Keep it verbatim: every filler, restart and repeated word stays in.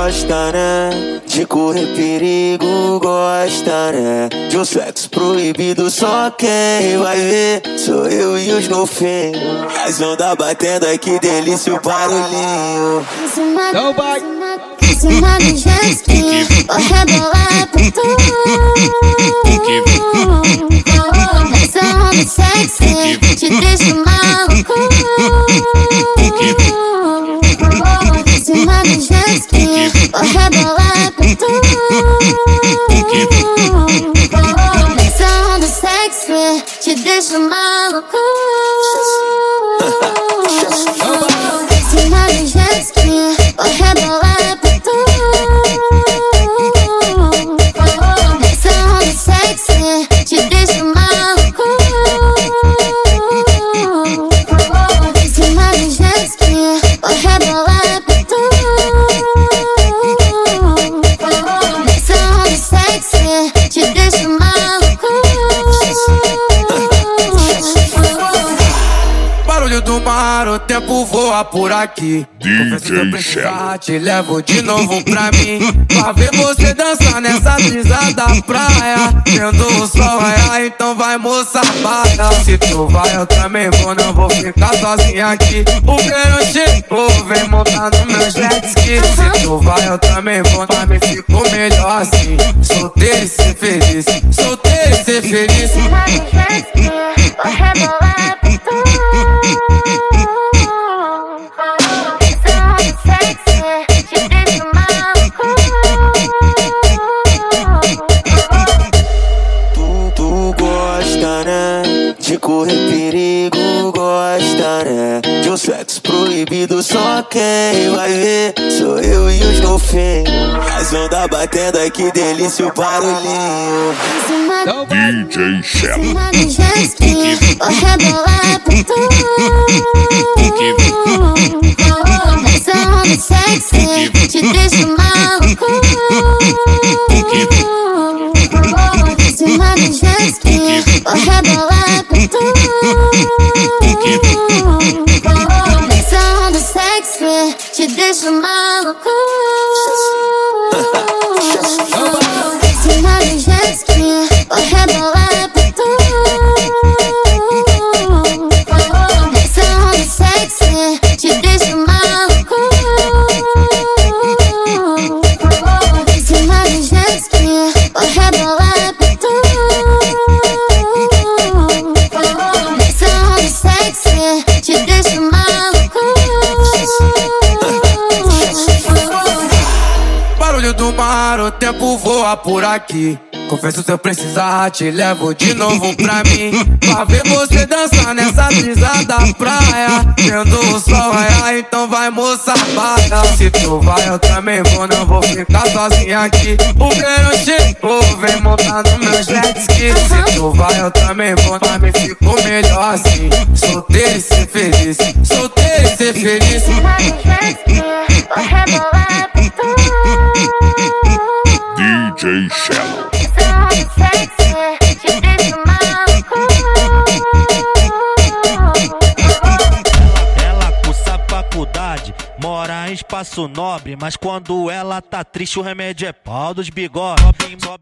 gosta, né? De correr perigo, gosta, né? De um sexo proibido, só quem vai ver sou eu e os golfinhos. As ondas batendo, ai que delícia o barulhinho. Não vai. Em cima do jet ski, vou rebolar por tudo. Essa onda sexy te deixa maluco. Em cima do jet ski, vou rebolar por tudo. Essa onda sexy te deixa maluco. Em cima do jet ski, vou rebolar por tudo. Essa onda sexy te deixa maluco. Em cima do jet ski, vou rebolar por tudo. Essa onda sexy te deixa maluco. Barulho do mar, o tempo voa por aqui. D J Precisar, te levo de novo pra mim, pra ver você dançar nessa brisa da praia. Vendo o sol raiar, então vai moça, bata. Se tu vai eu também vou, não vou ficar sozinha aqui. O verão chegou, vem montar no meu jet ski. Se tu vai eu também vou, pra mim ficou melhor assim. Solteiro e ser feliz, solteiro e ser feliz. Cima do jet ski, vou rebolar por tudo. Essa onda sexy te deixa maluco. Tu, tu gosta, né? De correr perigo, gosta, né? De um sexo proibido, só quem vai ver sou eu e os golfinhos. As ondas batendo, ai que delícia o barulhinho. Em cima do D J Em Shello. cima do jet ski, vou rebolar por tudo. Essa onda sexy te deixa maluco. Em cima do jet ski, vou rebolar por tudo. Essa onda sexy te deixa maluco. Em cima do jet ski, vou rebolar por tudo. Essa onda sexy te deixa maluco. Em cima do jet ski, vou rebolar por tudo. Essa onda sexy te deixa maluco. Barulho do mar, o tempo voa por aqui. Confesso se eu precisar, te levo de novo pra mim, pra ver você dançar nessa brisa da praia. Vendo o sol raiar, então vai moça, bata. Se tu vai eu também vou, não vou ficar sozinha aqui. O verão chegou, vem montar no meu jet ski. Se tu vai eu também vou, pra mim ficou melhor assim. Solteiro e ser feliz, solteiro e ser feliz. Em cima do jet ski, vou rebolar por tudo. D J Shello. Essa onda sexy te deixa maluco. Ela cursa faculdade, mora em espaço nobre, mas quando ela tá triste o remédio é pau dos bigode.